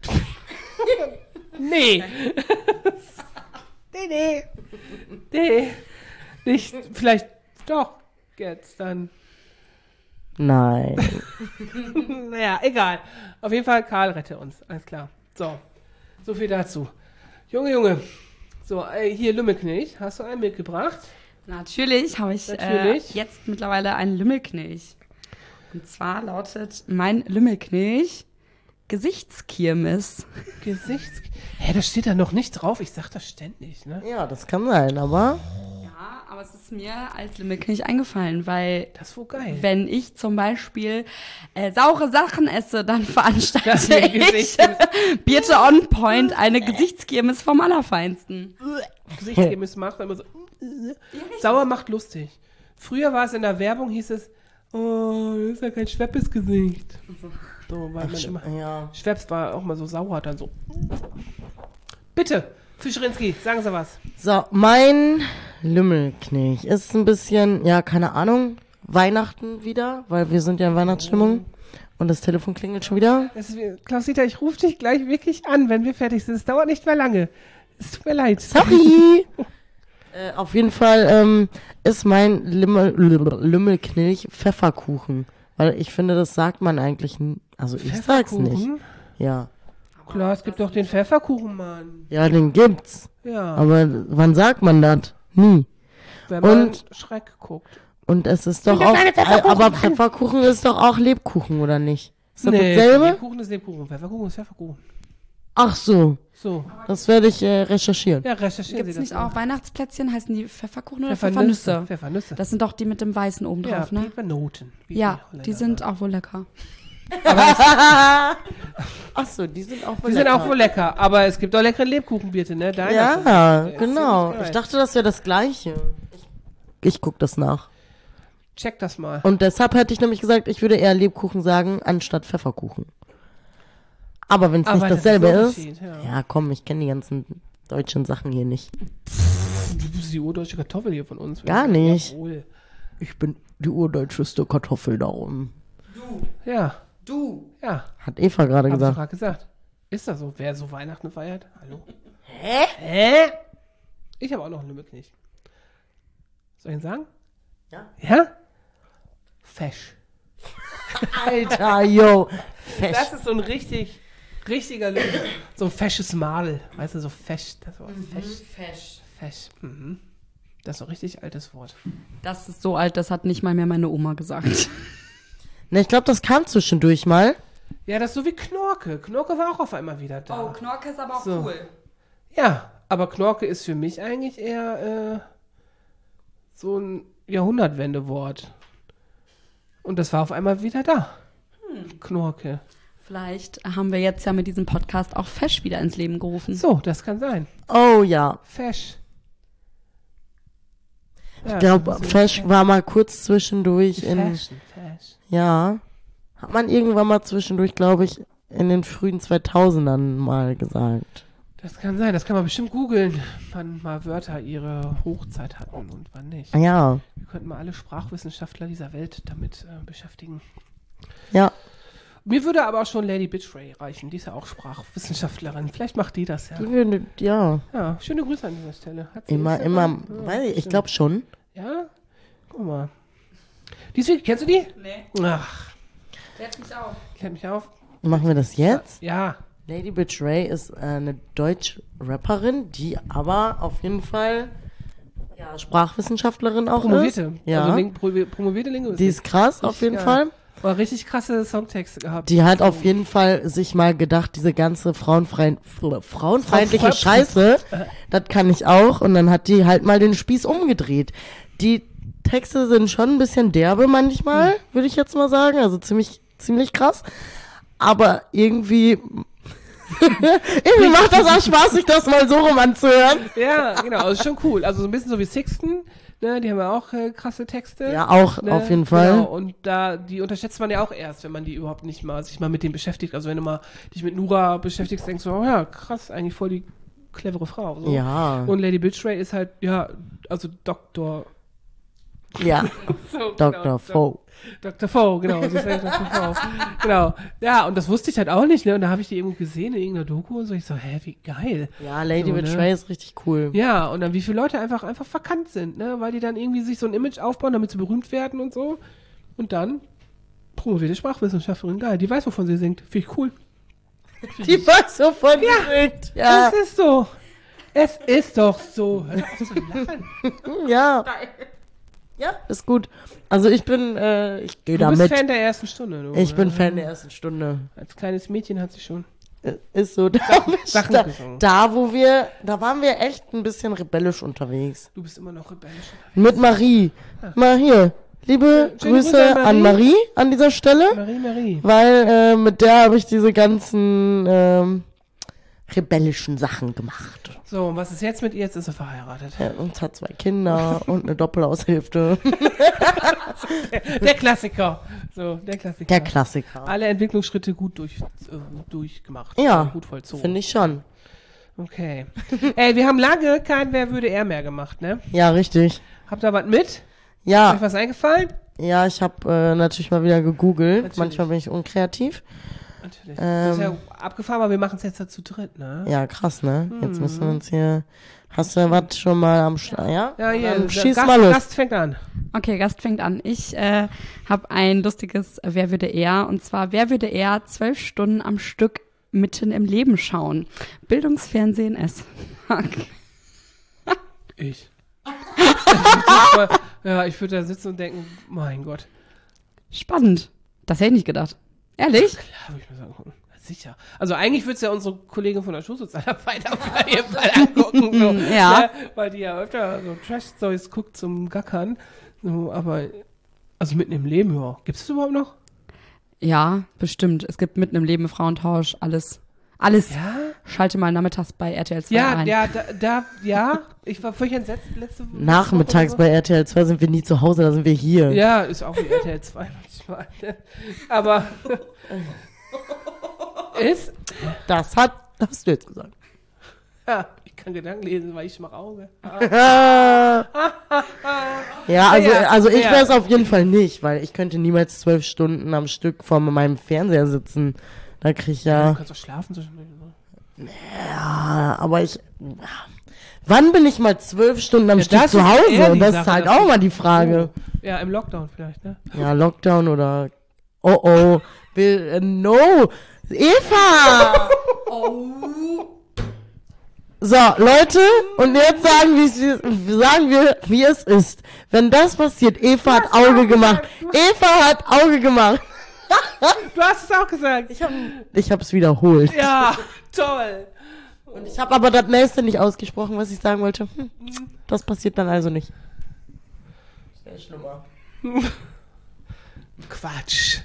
Nee. nee, nee. Nee. Nicht, vielleicht doch jetzt dann. Nein. Naja, egal. Auf jeden Fall, Karl rette uns. Alles klar. So. So viel dazu. Junge, Junge. So, äh, hier Lümmelknilch. Hast du einen mitgebracht? Natürlich habe ich Natürlich. Äh, jetzt mittlerweile einen Lümmelknilch. Und zwar lautet mein Lümmelknilch Gesichtskirmes. Gesichts... Hä, das steht da noch nicht drauf. Ich sag das ständig, ne? Ja, das kann sein, aber... Ja, aber es ist mir als Lümmelknilch eingefallen, weil Das ist wohl geil. wenn ich zum Beispiel äh, saure Sachen esse, dann Das veranstalte ist ich Gesicht- Birte On Point eine Gesichtskirmes vom Allerfeinsten. Gesichtskirmes macht immer so... Sauer macht lustig. Früher war es in der Werbung, hieß es, oh, das ist ja kein Schweppes-Gesicht. So, weil man immer... Ja. Schweppes war auch mal so sauer, dann so... Bitte, Fischerinski, sagen Sie was. So, mein Lümmelknilch ist ein bisschen, ja, keine Ahnung, Weihnachten wieder, weil wir sind ja in Weihnachtsstimmung und das Telefon klingelt schon wieder. Das ist, wie- Klaus-Dieter, ich rufe dich gleich wirklich an, wenn wir fertig sind. Es dauert nicht mehr lange. Es tut mir leid. Sorry! äh, auf jeden Fall ähm, ist mein Lümmel, Lümmelknilch Pfefferkuchen, weil ich finde, das sagt man eigentlich, n- also ich sag's nicht. Pfefferkuchen? Ja. Klar, es gibt doch den Pfefferkuchen, Mann. Ja, den gibt's. Ja, Aber wann sagt man das? Nie. wenn man und- Schreck guckt. Und es ist doch der auch, kleine Pfefferkuchen, aber Mann. Pfefferkuchen ist doch auch Lebkuchen, oder nicht? Ist das Nee, dasselbe? Lebkuchen ist Lebkuchen, Pfefferkuchen ist Pfefferkuchen. Ach so, So, das werde ich äh, recherchieren. ja, recherchieren Gibt es Sie nicht das mal. auch Weihnachtsplätzchen? Heißen die Pfefferkuchen oder Pfeffernüsse. Pfeffernüsse? Pfeffernüsse. Das sind doch die mit dem Weißen oben ja, drauf, ne? Pfeffernoten. wie Ja, Holländer die sind sagen. auch wohl lecker. Ach so, die sind auch wohl Die sind auch wohl lecker, aber es gibt auch leckere Lebkuchen, bitte, ne? Deiner Ja, zum Beispiel. Der ist genau. ziemlich geil. Ich dachte, das wäre das Gleiche. Ich, ich guck das nach. Check das mal. Und deshalb hätte ich nämlich gesagt, ich würde eher Lebkuchen sagen, anstatt Pfefferkuchen. Aber wenn es Aber nicht das ist dasselbe ein ist, Unterschied, ja. ja komm, ich kenne die ganzen deutschen Sachen hier nicht. Du bist die urdeutsche Kartoffel hier von uns. Gar nicht. Jawohl. Ich bin die urdeutscheste Kartoffel da oben. Ja, Du. ja. Hat Eva gerade Hab ich gesagt. gerade gesagt. Ist das so? Wer so Weihnachten feiert? Hallo? Hä? Hä? Ich habe auch noch einen Lümmelknilch. Soll ich ihn sagen? Ja. Ja? Fesch. Alter, yo. Fesch. Das ist so ein richtig, richtiger Lümmel. So ein fesches Madel. Weißt du, so fesch. Das war fesch. Fesch. Fesch. Mhm. Das ist so ein richtig altes Wort. Das ist so alt, das hat nicht mal mehr meine Oma gesagt. Ne, ich glaube, das kam zwischendurch mal. Ja, das ist so wie Knorke. Knorke war auch auf einmal wieder da. Oh, Knorke ist aber auch So. cool. Ja, aber Knorke ist für mich eigentlich eher äh, so ein Jahrhundertwendewort. Und das war auf einmal wieder da. Knorke. Vielleicht haben wir jetzt ja mit diesem Podcast auch Fesch wieder ins Leben gerufen. So, das kann sein. Oh ja. Fesch. Ja, Ich glaube, so Fesch war mal kurz zwischendurch in. Fashion, Fesch. Ja. Hat man irgendwann mal zwischendurch, glaube ich, in den frühen zweitausendern mal gesagt. Das kann sein, das kann man bestimmt googeln, wann mal Wörter ihre Hochzeit hatten und wann nicht. Ja. Wir könnten mal alle Sprachwissenschaftler dieser Welt damit äh, beschäftigen. Ja. Mir würde aber auch schon Lady Bitchray reichen, die ist ja auch Sprachwissenschaftlerin. Vielleicht macht die das ja. Die würde, ja. Ja, schöne Grüße an dieser Stelle. Hat sie Immer, Instagram? immer, Ja, weiß ich, ich stimmt. glaube schon. Ja? Guck mal. Die ist wirklich, kennst du die? Nee, Ach, klärt mich auf. klärt mich auf. Machen wir das jetzt? Ja. Lady Betray ist äh, eine Deutsch-Rapperin, die aber auf jeden Fall ja, Sprachwissenschaftlerin auch Promovierte. ist. Ja. Also Ling pro promovierte Linguistik. Die ist krass, Richtig auf jeden geil. Fall. Aber richtig krasse Songtexte gehabt. Die hat auf jeden Fall sich mal gedacht, diese ganze frauenfreien, frauenfeindliche Frau- Scheiße, das kann ich auch. Und dann hat die halt mal den Spieß umgedreht. Die Texte sind schon ein bisschen derbe manchmal, würde ich jetzt mal sagen. Also ziemlich, ziemlich krass. Aber irgendwie, irgendwie macht das auch Spaß, sich das mal so rum anzuhören. Ja, genau, also schon cool. Also so ein bisschen so wie Sixten, ne, die haben ja auch äh, krasse Texte. Ja, auch Ne? auf jeden Fall. Genau, und da, die unterschätzt man ja auch erst, wenn man die überhaupt nicht mal, sich mal mit denen beschäftigt. Also wenn du mal dich mit Nura beschäftigst, denkst du, oh ja, krass, eigentlich voll die clevere Frau. So. Ja. Und Lady Bitchray ist halt, ja, also Doktor Ja, So, Doktor genau, Vo. Doktor Vo, genau. Sie ist ja Doktor Vo. Genau. Ja, und das wusste ich halt auch nicht, ne? Und da habe ich die irgendwo gesehen in irgendeiner Doku und so. Ich so, hä, wie geil. Ja, Lady So, with ne? Trey ist richtig cool. Ja, und dann wie viele Leute einfach, einfach verkannt sind, ne? Weil die dann irgendwie sich so ein Image aufbauen, damit sie berühmt werden und so. Und dann promovierte Sprachwissenschaftlerin, geil. Die weiß, wovon sie singt. Finde ich cool. Die weiß, wovon sie singt. Ja, Es ist so. Es ist doch so. Hör doch auf zu lachen. ja. Ja, ist gut. Also ich bin, äh, ich gehe Du da bist mit. Fan der ersten Stunde, du. Ich bin ne? Fan der ersten Stunde. Als kleines Mädchen hat sie schon Äh, Ist so. Da, Sachen da, gesungen. da, wo wir, da waren wir echt ein bisschen rebellisch unterwegs. Du bist immer noch rebellisch. Mit Marie. Mal hier. Liebe Schöne Grüße Grüße an an Marie an dieser Stelle. Marie, Marie. Weil äh, mit der habe ich diese ganzen ähm, rebellischen Sachen gemacht. So, und was ist jetzt mit ihr? Jetzt ist sie verheiratet. Ja, und hat zwei Kinder und eine Doppelaushälfte. Der Klassiker. So, der Klassiker. Der Klassiker. Alle Entwicklungsschritte gut durch, äh, durchgemacht. Ja, Gut vollzogen. finde ich schon. Okay. Ey, wir haben lange kein Wer würde er mehr gemacht, ne? Ja, richtig. Habt ihr was mit? Ist Ja, euch was eingefallen? ja, ich habe äh, natürlich mal wieder gegoogelt. Natürlich. Manchmal bin ich unkreativ. Natürlich. Ähm. das ist ja abgefahren, aber wir machen es jetzt ja zu dritt, ne? Ja, krass, ne? Jetzt müssen wir uns hier... Hast du was schon mal am Start? Ja? Ja, hier, Dann der schieß Gast, mal los. Gast fängt an. Okay, Gast fängt an. Ich äh, habe ein lustiges Wer würde er? Und zwar, wer würde er zwölf Stunden am Stück mitten im Leben schauen? Bildungsfernsehen S. Ich. ich würd, ja, ich würde da sitzen und denken, mein Gott. Spannend. Das hätte ich nicht gedacht. Ehrlich? Klar, würde ich mir sagen, gucken. Sicher. Also eigentlich würde es ja unsere Kollegin von der Schulsozialarbeit auf jeden Fall angucken. So, Ja. Ne? Weil die ja öfter so Trash-Stories guckt zum Gackern. So, aber, also mitten im Leben, ja. Gibt es das überhaupt noch? Ja, bestimmt. Es gibt mitten im Leben Frauentausch, alles. Alles. Ja? Schalte mal nachmittags bei R T L zwei Ja, ein. ja, da, da, ja. Ich war völlig entsetzt letzte Woche. Nachmittags bei R T L zwei sind wir nie zu Hause, da sind wir hier. Ja, ist auch wie R T L zwei manchmal. Ne? Aber ist, Das hat, das hast du jetzt gesagt. ja, ich kann Gedanken lesen, weil ich mache Auge. Ja, also, Ja, also ich ja. wäre es auf jeden Fall nicht, weil ich könnte niemals zwölf Stunden am Stück vor meinem Fernseher sitzen. Da krieg ich Du ja, kannst doch schlafen zwischendurch. Ne? ja, aber ich, wann bin ich mal zwölf Stunden am Ja, Stück das zu ist eher Hause? die Das Sache, ist halt dass auch ich- mal die Frage. Ja, im Lockdown vielleicht, ne? Ja, Lockdown oder, oh oh, will, äh, no, Eva! So, Leute, und jetzt sagen, wie es- sagen wir, wie es ist. Wenn das passiert, Eva hat Auge gemacht. Eva hat Auge gemacht. Du hast es auch gesagt. Ich hab, ich hab's wiederholt. Ja, toll. Und ich habe aber das nächste nicht ausgesprochen, was ich sagen wollte. Hm, das passiert dann also nicht. Sehr schlimmer. Quatsch.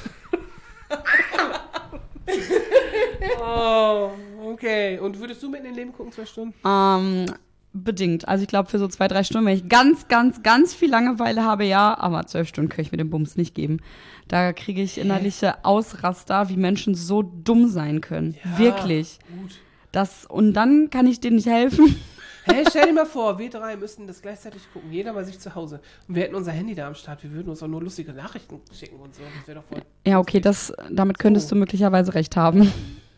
Oh, okay. Und würdest du mitten in Leben gucken, zwei Stunden? Ähm, bedingt. Also ich glaube, für so zwei, drei Stunden, wenn ich ganz, ganz, ganz viel Langeweile habe, ja, aber zwölf Stunden kann ich mir den Bums nicht geben. Da kriege ich innerliche Ausraster, wie Menschen so dumm sein können. Ja, Wirklich. Gut. Das, und dann kann ich denen nicht helfen. Hey, stell dir mal vor, wir drei müssten das gleichzeitig gucken. Jeder bei sich zu Hause. Und wir hätten unser Handy da am Start. Wir würden uns auch nur lustige Nachrichten schicken und so. Das wäre doch voll. Ja, okay, das, damit könntest du möglicherweise recht haben.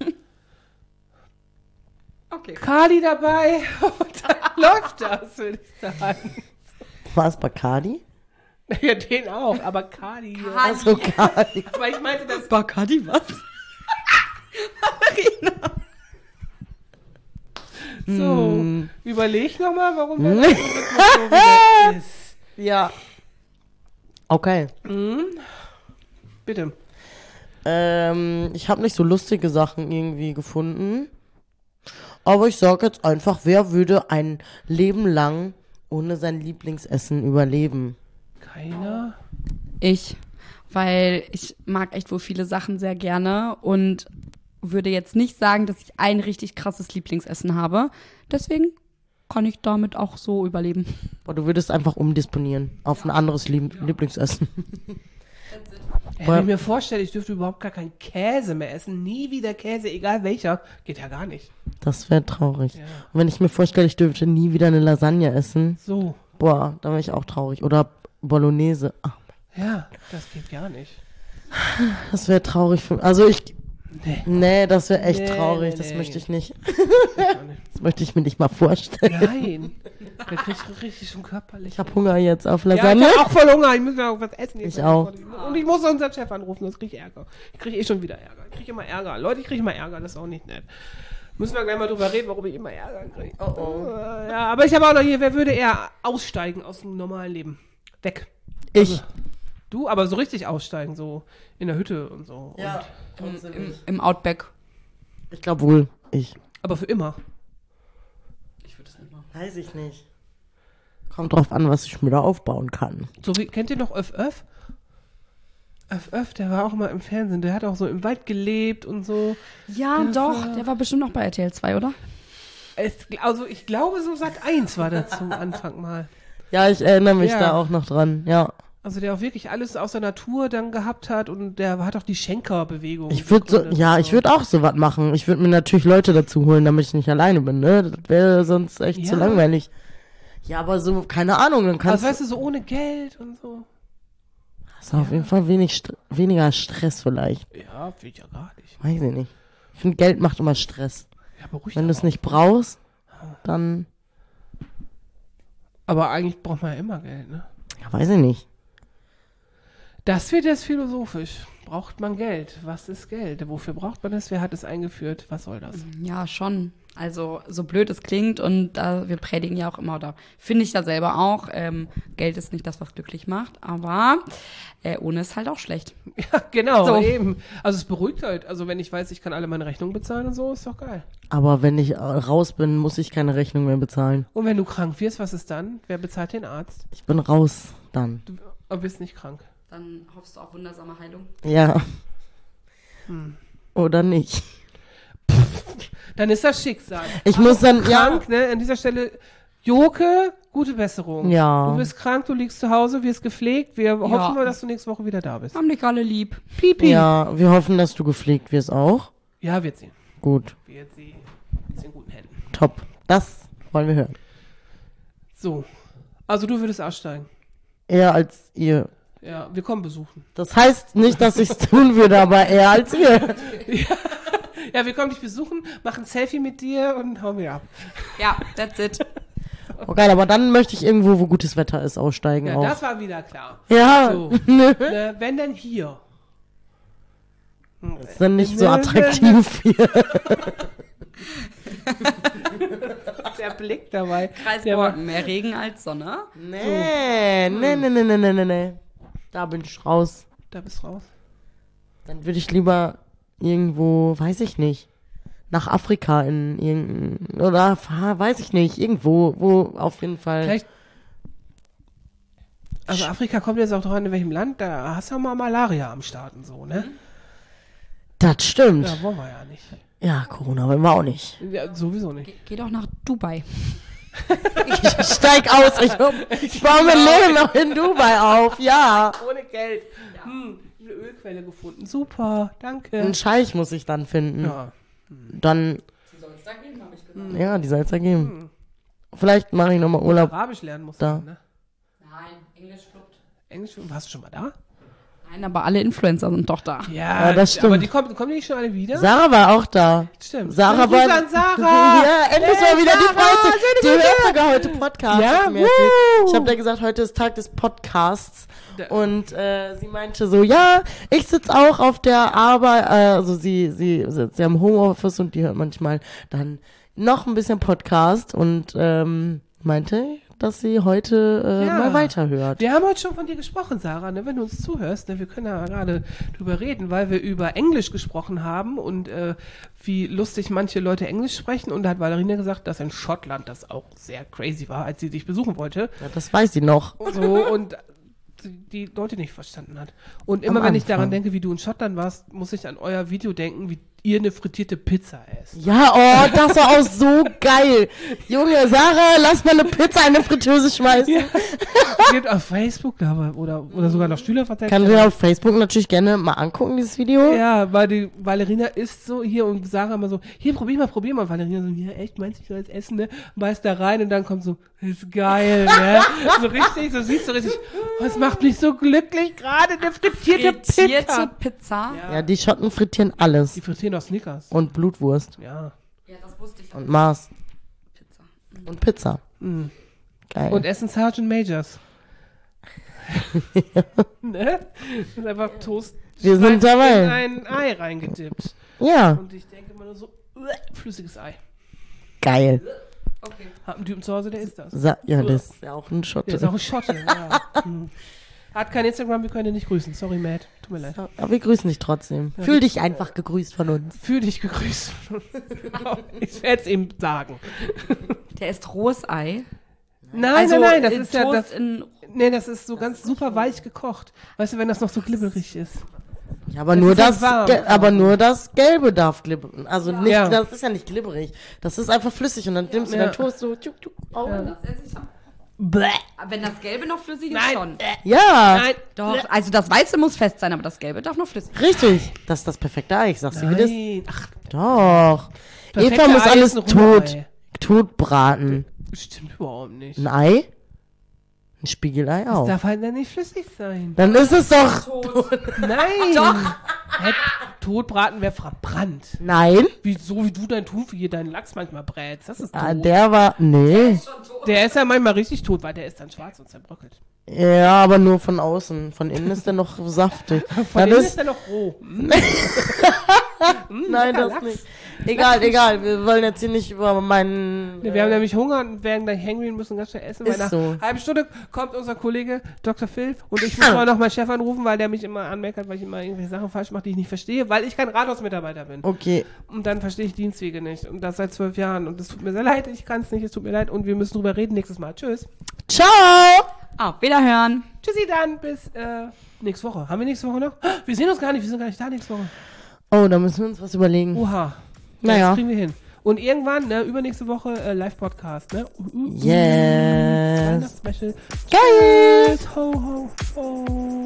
Okay. Kali dabei. Und dann läuft das, würde ich sagen. War es Bacardi? Ja, den auch. Aber Kali. Also Bacardi. Aber ich meinte das. Bacardi, was? So, überleg nochmal, warum der Rhythmus so wie der ist. Ja. Okay. Bitte. Ähm, ich habe nicht so lustige Sachen irgendwie gefunden. Aber ich sag jetzt einfach, wer würde ein Leben lang ohne sein Lieblingsessen überleben? Keiner? Ich, weil ich mag echt wohl viele Sachen sehr gerne und würde jetzt nicht sagen, dass ich ein richtig krasses Lieblingsessen habe. Deswegen kann ich damit auch so überleben. Boah, du würdest einfach umdisponieren auf ein anderes Lieb- Lieblingsessen. Ja, wenn ich mir vorstelle, ich dürfte überhaupt gar keinen Käse mehr essen. Nie wieder Käse, egal welcher. Geht ja gar nicht. Das wäre traurig. Ja. Und wenn ich mir vorstelle, ich dürfte nie wieder eine Lasagne essen, So. boah, dann wäre ich auch traurig. Oder Bolognese. Ach, Ja, das geht gar nicht. das wäre traurig für mich. Also ich, Nee. nee, das wäre echt Nee, traurig. nee, Das nee. möchte ich nicht. Gar nicht. Das möchte ich mir nicht mal vorstellen. Nein. Da krieg ich richtig schon körperlich. Ich hab Hunger jetzt auf Ja, Lasagne. ich hab auch voll Hunger. Ich muss noch was essen. Ich Jetzt. auch. Und ich muss unseren Chef anrufen, sonst krieg ich Ärger. Ich krieg eh schon wieder Ärger. Ich krieg immer Ärger. Leute, ich krieg immer Ärger. Das ist auch nicht nett. Müssen wir gleich mal drüber reden, warum ich immer Ärger kriege. Oh, oh. Ja, aber ich habe auch noch hier, wer würde eher aussteigen aus dem normalen Leben? Weg. Ich. Also, du, aber so richtig aussteigen, so in der Hütte und so. Ja. Und, Im, Im Outback. Ich glaube wohl. Ich. aber für immer. Ich würde es nicht machen. Weiß ich nicht. Kommt drauf an, was ich mir da aufbauen kann. So wie, kennt ihr noch Öff Öff? Öff Öff, der war auch mal im Fernsehen. Der hat auch so im Wald gelebt und so. Ja, Das doch. war- Der war bestimmt noch bei R T L zwei, oder? Es, also ich glaube, so Sat eins war das zum Anfang mal. Ja, ich erinnere mich Ja. da auch noch dran. Ja. Also der auch wirklich alles aus der Natur dann gehabt hat und der hat auch die Schenker-Bewegung. Ich würde so, gegründet ja, und ich würde auch sowas machen. Ich würde mir natürlich Leute dazu holen, damit ich nicht alleine bin, ne? Das wäre sonst echt zu Ja. langweilig. Ja, aber so, keine Ahnung, dann kannst Also weißt du, so ohne Geld und so. hast du auf jeden Fall wenig, St- weniger Stress vielleicht. Ja, will ich ja gar nicht. Weiß ich nicht. Ich finde, Geld macht immer Stress. Ja, beruhigt Wenn du es aber nicht brauchst, dann, auch. Aber eigentlich braucht man ja immer Geld, ne? ja, weiß ich nicht. Das wird jetzt philosophisch. Braucht man Geld? Was ist Geld? Wofür braucht man es? Wer hat es eingeführt? Was soll das? Ja, schon. Also, so blöd es klingt und äh, wir predigen ja auch immer, oder finde ich da selber auch, ähm, Geld ist nicht das, was glücklich macht, aber äh, ohne ist halt auch schlecht. Ja, genau, So. eben. Also es beruhigt halt. Also wenn ich weiß, ich kann alle meine Rechnungen bezahlen und so, ist doch geil. Aber wenn ich äh, raus bin, muss ich keine Rechnung mehr bezahlen. Und wenn du krank wirst, was ist dann? Wer bezahlt den Arzt? Ich bin raus dann. Du aber bist nicht krank. Dann hoffst du auf wundersame Heilung. Ja. Hm. Oder nicht. Dann ist das Schicksal. Ich muss dann, Krank, ne? An dieser Stelle, Joke, gute Besserung. Ja. Du bist krank, du liegst zu Hause, wirst gepflegt. Wir hoffen mal, dass du nächste Woche wieder da bist. Haben dich alle lieb. Pipi. ja, ja, wir hoffen, dass du gepflegt wirst auch. Ja, wird sie. Gut, Wird sie. Ist in guten Händen. top. Das wollen wir hören. So. Also du würdest aussteigen. Eher als ihr. Ja, wir kommen besuchen. Das heißt nicht, dass ich es tun würde, aber eher als ihr. Ja, wir kommen dich besuchen, machen ein Selfie mit dir und hauen wieder ab. Ja, that's it. Oh geil, aber dann möchte ich irgendwo, wo gutes Wetter ist, aussteigen Ja, auch. das war wieder klar. Ja, So. Ne, wenn denn hier. ist dann nicht so Ne, ne, attraktiv hier. Der Blick dabei. Der war, Kreisborken, mehr Regen als Sonne. Nee, nee, nee, nee, nee, nee, nee, nee. Da bin ich raus. da bist du raus. Dann würde ich lieber irgendwo, weiß ich nicht, nach Afrika in irgendein, oder fahr- weiß ich nicht, irgendwo, wo auf jeden Fall. Vielleicht. Also Afrika kommt jetzt auch drauf an, in welchem Land. Da hast du ja mal Malaria am Start und so, ne? Das stimmt. Ja, wollen wir ja nicht. Ja, Corona wollen wir auch nicht. Ja, sowieso nicht. Ge geh doch nach Dubai. Ich steig aus, ich, ich baue mein Leben noch in Dubai auf, ja. Ohne Geld. Hm, eine Ölquelle gefunden. Super, danke. Einen Scheich muss ich dann finden. Ja. Dann, Die soll es da geben, habe ich gesagt. ja, die soll es ergeben. Vielleicht mache ich nochmal Urlaub. Arabisch lernen musst Da. du, ne? Nein, Englisch fluppt. Englisch, warst du schon mal da? Nein, aber alle Influencer sind doch da. Ja, das stimmt. Aber die kommen, kommen die nicht schon alle wieder? Sarah war auch da. Stimmt. Sarah Grüße war. an Sarah. Ja, endlich Hey, mal wieder die Sarah, Freundin. schöne Die Grüße. hört sogar heute Podcast. Ja, hat sie mir erzählt. wuh. Ich habe da gesagt, heute ist Tag des Podcasts. Da- Und äh, sie meinte so, ja, ich sitze auch auf der Arbeit, äh, also sie, sie sitzt ja im Homeoffice und die hört manchmal dann noch ein bisschen Podcast und ähm, meinte, dass sie heute äh, Ja. mal weiterhört. Wir haben heute schon von dir gesprochen, Sarah, ne? Wenn du uns zuhörst, ne? Wir können ja gerade drüber reden, weil wir über Englisch gesprochen haben und äh, wie lustig manche Leute Englisch sprechen. Und da hat Valerina gesagt, dass in Schottland das auch sehr crazy war, als sie dich besuchen wollte. Ja, das weiß sie noch. So, und die Leute nicht verstanden hat. Und immer Am wenn ich daran Anfang. denke, wie du in Schottland warst, muss ich an euer Video denken, wie ihr eine frittierte Pizza esst. Ja, oh, das war auch so geil. Junge, Sarah, lass mal eine Pizza in eine Fritteuse schmeißen. Ja. Gibt auf Facebook da, oder, oder sogar noch Stühle verteilt. Kannst du dir auf Facebook natürlich gerne mal angucken, dieses Video. Ja, weil die Valerina isst so hier und Sarah immer so, hier, probier mal, probier mal. Und Valerina so, ja, echt, meinst du, ich soll jetzt essen, ne? Beißt da rein und dann kommt so, ist geil, ne? So richtig, so siehst du richtig, oh, es macht mich so glücklich, gerade eine frittierte Frittierte Pizza. Pizza. Ja. Ja, die Schotten frittieren alles. Die frittieren auch Snickers. Und Blutwurst. Ja. Ja, das wusste ich. Und Mars. Pizza. Und Pizza. Mhm. Geil. Und essen Sergeant Majors. Ne? Das ist einfach Toast. Wir sind in dabei. ein Ei reingedippt. Ja, Und ich denke immer nur so, uäh, flüssiges Ei. geil. Okay. Hab einen Typen zu Hause, der isst das. Sa ja, das ist ja auch ein Der Schotte. ist auch ein Schotte. Ja. Hm. Hat kein Instagram, wir können ihn nicht grüßen. Sorry, Matt. Tut mir leid. Aber wir grüßen dich trotzdem. Fühl dich einfach gegrüßt von uns. Fühl dich gegrüßt. Genau. Ich werde es ihm sagen. Der isst rohes Ei. Nein, Also nein, nein, das in ist ja Toast das. in Nee, das ist so ganz super weich gekocht. Weißt du, wenn das noch so glibberig ist. Ja, aber Das nur ist halt das, warm. Ge- aber nur das Gelbe darf glibbern. Also nicht, Ja. das ist ja nicht glibberig. Das ist einfach flüssig und dann nimmst du Ja. deinen Toast so tschuk, tschuk, auf. Ja. Das esse ich auch. Bäh. Wenn das Gelbe noch flüssig ist, Nein. schon. Ja, Nein. Doch, also das Weiße muss fest sein, aber das Gelbe darf noch flüssig sein. richtig. Das ist das perfekte Ei. Ich sag's dir, wie das. Nein. Ach, Doch. perfekte Eva muss Ei alles ist ein tot, Rührei. tot braten. Stimmt überhaupt nicht. Ein Ei? Ein Spiegelei Das auch. darf halt dann nicht flüssig sein. Dann ist es doch. Nein. Doch. Hä, Totbraten wäre verbrannt. Nein. Wie, so wie du dein Thunfisch hier deinen Lachs manchmal brätst. Das ist tot. Ah, der war. Nee. Der ist ja manchmal richtig tot, weil der ist dann schwarz und zerbröckelt. Ja, aber nur von außen. Von innen ist der noch saftig. Von Dann innen ist, ist er noch roh. Hm, nein, lecker das Lachs. nicht. Egal, egal. Wir wollen jetzt hier nicht über meinen. Wir haben nämlich Hunger und werden gleich hangry und müssen ganz schnell essen. Weil Ist nach so. einer halben Stunde kommt unser Kollege Doktor Phil und ich muss mal noch meinen Chef anrufen, weil der mich immer anmeckert, weil ich immer irgendwelche Sachen falsch mache, die ich nicht verstehe, weil ich kein Rathausmitarbeiter bin. Okay. Und dann verstehe ich Dienstwege nicht. Und das seit zwölf Jahren. Und es tut mir sehr leid, ich kann es nicht, es tut mir leid. Und wir müssen drüber reden nächstes Mal. Tschüss. Ciao! Auf Wiederhören. Tschüssi dann, bis äh, nächste Woche. Haben wir nächste Woche noch? Wir sehen uns gar nicht, wir sind gar nicht da nächste Woche. Oh, da müssen wir uns was überlegen. Oha. Naja. Das kriegen wir hin. Und irgendwann, ne, übernächste Woche äh, Live-Podcast, ne? Uh, uh, uh. Yes. Weihnachtsspecial. Geil! Ho, ho, ho.